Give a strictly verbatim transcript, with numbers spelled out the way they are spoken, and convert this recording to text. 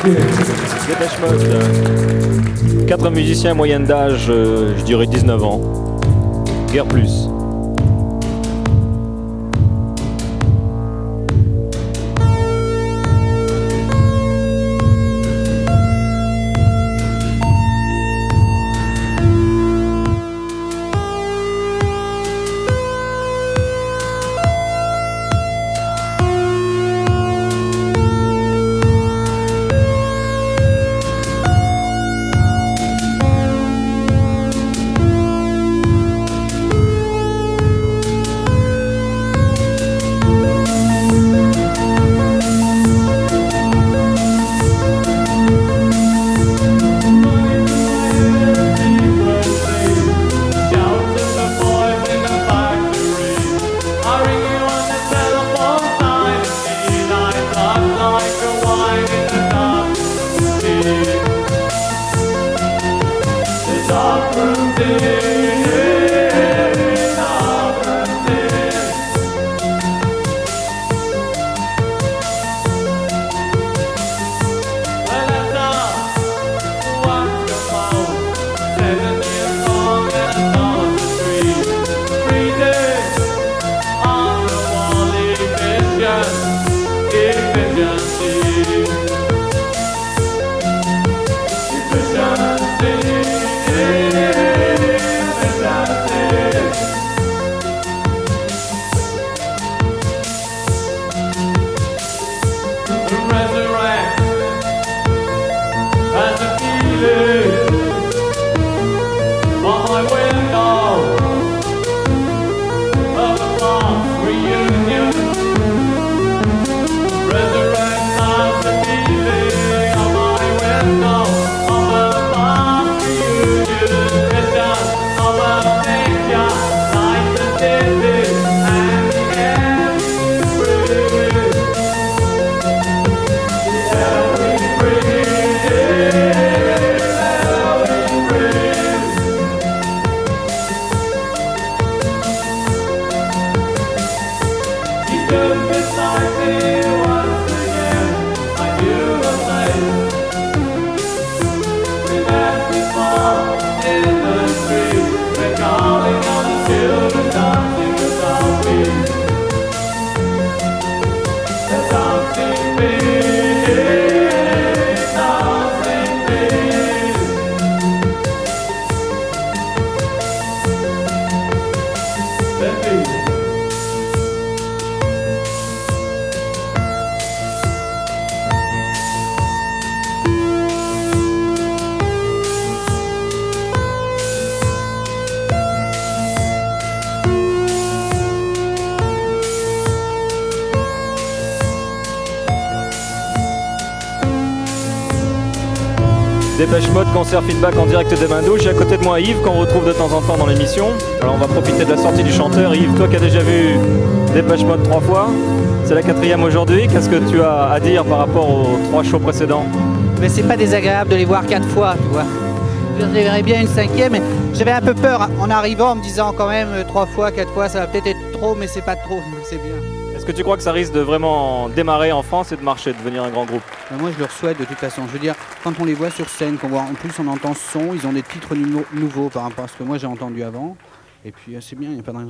Dépêche Mode. Quatre musiciens moyenne d'âge, euh, je dirais dix-neuf ans. Guère plus. Dépêche Mode, concert feedback en direct des Bains Douches. À côté de moi, Yves, qu'on retrouve de temps en temps dans l'émission. Alors on va profiter de la sortie du chanteur. Yves, toi qui as déjà vu Dépêche Mode trois fois, c'est la quatrième aujourd'hui. Qu'est-ce que tu as à dire par rapport aux trois shows précédents? Mais c'est pas désagréable de les voir quatre fois, tu vois. Je verrais bien une cinquième, mais j'avais un peu peur en arrivant en me disant quand même trois fois, quatre fois, ça va peut-être être trop, mais c'est pas trop, c'est bien. Est-ce que tu crois que ça risque de vraiment démarrer en France et de marcher, de devenir un grand groupe? Ben moi je leur souhaite de toute façon. Je veux dire, quand on les voit sur scène, qu'on voit en plus on entend ce son, ils ont des titres nou- nouveaux par rapport à ce que moi j'ai entendu avant. Et puis c'est bien, il n'y a pas de raison.